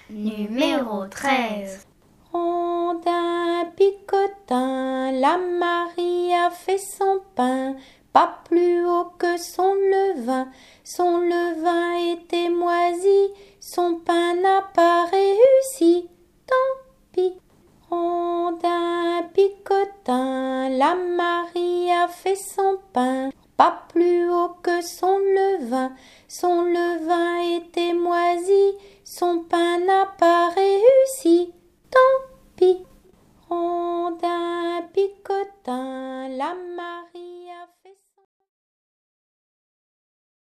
Numéro 13. Rondin, picotin, la Marie a fait son pain, pas plus haut que son levain. Son levain était moisi, son pain n'a pas réussi, tant pis. Rondin, picotin, la Marie a fait son pain, pas plus haut que son levain. Son levain était moisi, son pain n'a pas